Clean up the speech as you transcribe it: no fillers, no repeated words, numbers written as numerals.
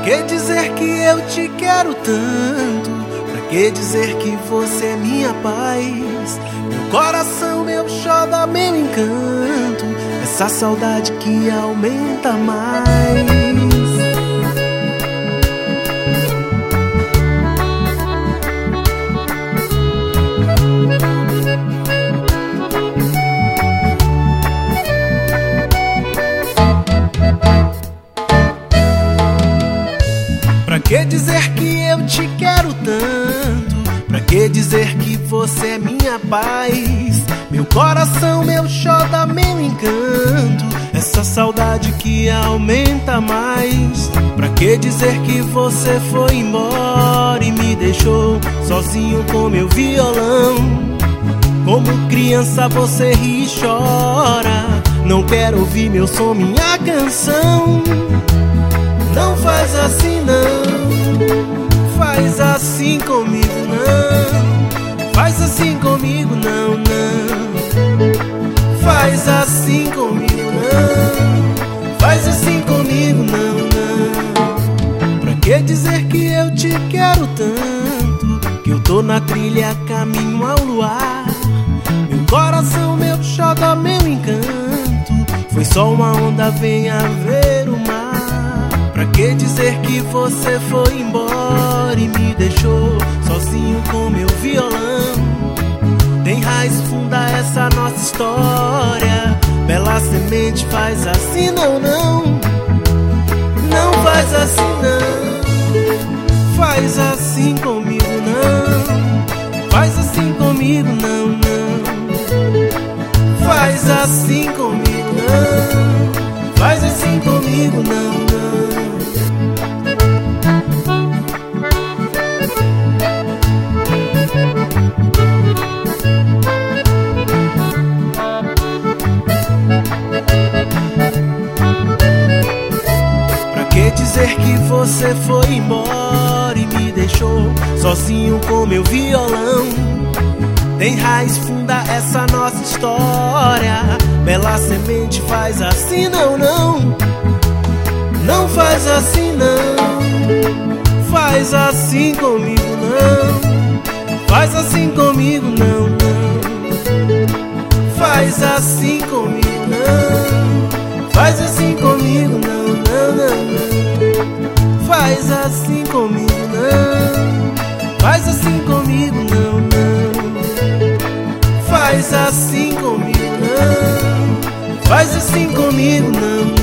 que dizer que eu te quero tanto? Pra que dizer que você é minha paz? Meu coração, meu xodó, meu encanto, essa saudade que aumenta mais. Pra que dizer que eu te quero tanto? Pra que dizer que você é minha paz? Meu coração, meu xodó, meu encanto, essa saudade que aumenta mais. Pra que dizer que você foi embora e me deixou sozinho com meu violão? Como criança você ri e chora, não quero ouvir meu som, minha canção. Não faz assim não, faz assim comigo não, faz assim comigo não, não, faz assim comigo não, faz assim comigo não, não. Pra que dizer que eu te quero tanto, que eu tô na trilha caminho ao luar? Meu coração, meu xodó, meu encanto, foi só uma onda, venha ver o mar. Pra que dizer que você foi embora e me deixou sozinho com meu violão? Tem raiz funda essa nossa história, bela semente, faz assim não, não. Não faz assim não, faz assim comigo não, faz assim comigo não, não, faz assim comigo não, faz assim comigo não, não. Dizer que você foi embora e me deixou sozinho com meu violão. Tem raiz funda essa nossa história, bela semente, faz assim não, não. Não faz assim não, faz assim comigo não, faz assim comigo não, não, faz assim comigo não, faz assim comigo não, não, não, não. Faz assim comigo não, faz assim comigo não, não, faz assim comigo não, faz assim comigo não.